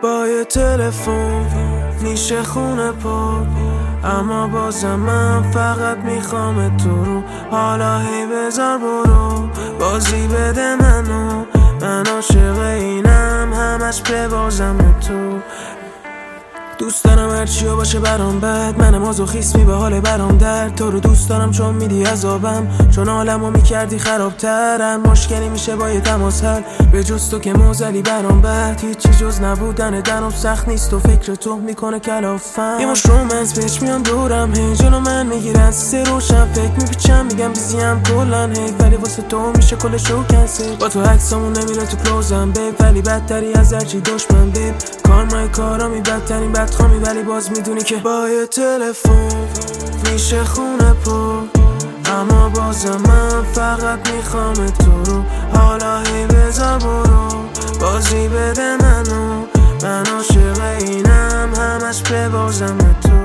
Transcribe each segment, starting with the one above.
با یه تلفن میشه خونه پر، اما بازم من فقط میخوام تو رو. حالا هی بذار برو، بازی بده من عاشق اینم، همش به بازم تو. دوست دارم هرچیو باشه برام بد، منم مازوخیسمی به حال برام درد. تو رو دوست دارم چون میدی عذابم، چون عالمو میکردی خرابتر. هر مشکلی میشه با یه تماس حل، به جز تو که موزلی برام بد. هیچی جز نبودن درم سخت نیست و فکر تو میکنه کلافم. یه مش رومنس پیچ میان دورم، هی جلو من میگیرن سه روشم. فکر میپیچم میگم بیزیم کلن هی، ولی واسه تو میشه کل شو کنسل. با تو عکسامون نمیره تو کلوزم بیب، ولی بدتری از هرچی دشمن بیب. کارمای کارامی بدترین بدخوامی، ولی باز میدونی که با یه تلفن میشه خونه پر، اما بازم من فقط میخوام تو رو. حالا هی بذار برو، بازی بده من عاشق اینم، همش به بازم تو.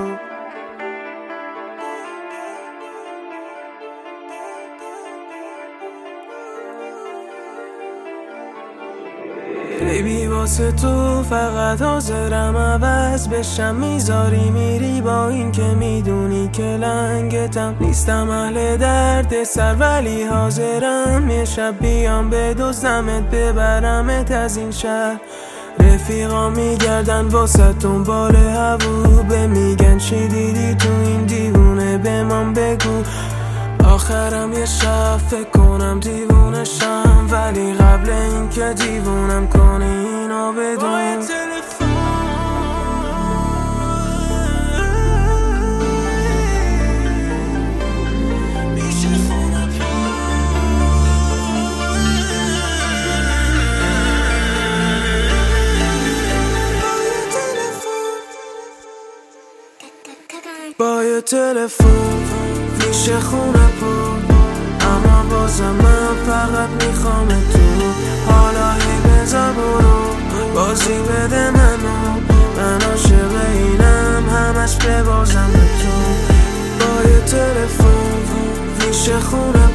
بیبی واسه تو فقط حاضرم عوض بشم، میذاری میری با این که میدونی که لنگتم. نیستم اهل درد سر ولی حاضرم یه شب بیام بدزدمت ببرمت از این شهر. رفیقا میگردن واسه دنبال هووبه، میگن چی دیدی تو این دیوونه به من بگو. آخرم یه شب فکر کنم دیوونشم، ولی قبل این که دیوونم کنی اینو بدون. با یه تلفن میشه خونه پر، اما بازم من فقط میخوام تو. حالا هی بذار برو، بازی بده من عاشق اینم، همش به بازم تو. با یه تلفن میشه خونه